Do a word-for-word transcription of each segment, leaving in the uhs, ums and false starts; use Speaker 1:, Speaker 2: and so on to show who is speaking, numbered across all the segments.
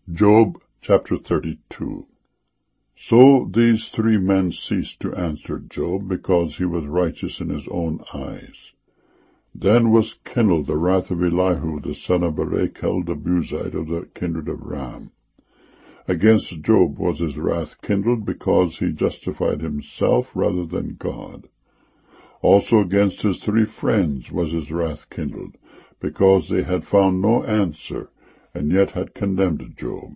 Speaker 1: Job chapter thirty-two. So these three men ceased to answer Job, because he was righteous in his own eyes. Then was kindled the wrath of Elihu the son of Barachel the Buzite of the kindred of Ram. Against Job was his wrath kindled, because he justified himself rather than God. Also against his three friends was his wrath kindled, because they had found no answer, and yet had condemned Job.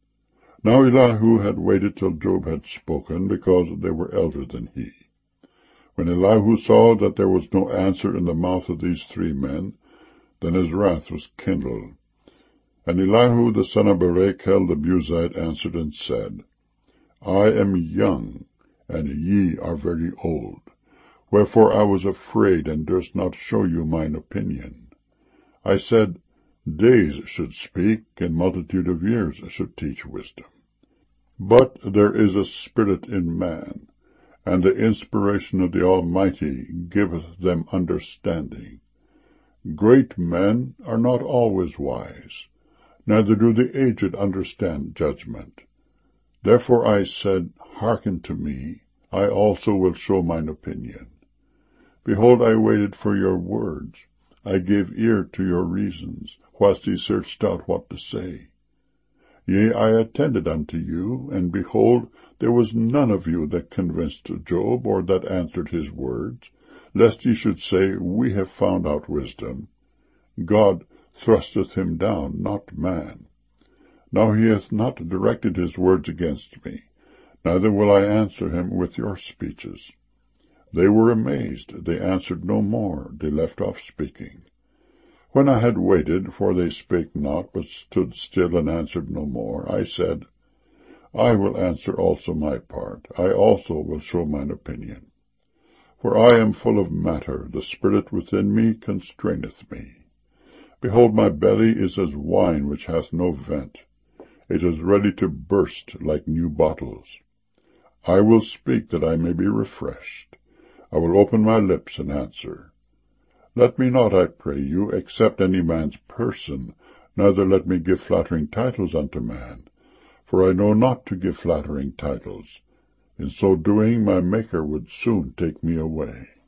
Speaker 1: Now Elihu had waited till Job had spoken, because they were elder than he. When Elihu saw that there was no answer in the mouth of these three men, then his wrath was kindled. And Elihu the son of Barachel the Buzite answered and said, I am young, and ye are very old. Wherefore I was afraid, and durst not show you mine opinion. I said, Days should speak, and multitude of years should teach wisdom. But there is a spirit in man, and the inspiration of the Almighty giveth them understanding. Great men are not always wise, neither do the aged understand judgment. Therefore I said, Hearken to me, I also will show mine opinion. Behold, I waited for your words. I gave ear to your reasons, whilst ye searched out what to say. Yea, I attended unto you, and behold, there was none of you that convinced Job, or that answered his words, lest ye should say, We have found out wisdom. God thrusteth him down, not man. Now he hath not directed his words against me, neither will I answer him with your speeches. They were amazed, they answered no more, they left off speaking. When I had waited, for they spake not, but stood still and answered no more, I said, I will answer also my part, I also will show mine opinion. For I am full of matter, the spirit within me constraineth me. Behold, my belly is as wine which hath no vent. It is ready to burst like new bottles. I will speak that I may be refreshed. I will open my lips and answer. Let me not, I pray you, accept any man's person, neither let me give flattering titles unto man. For I know not to give flattering titles. In so doing, my Maker would soon take me away.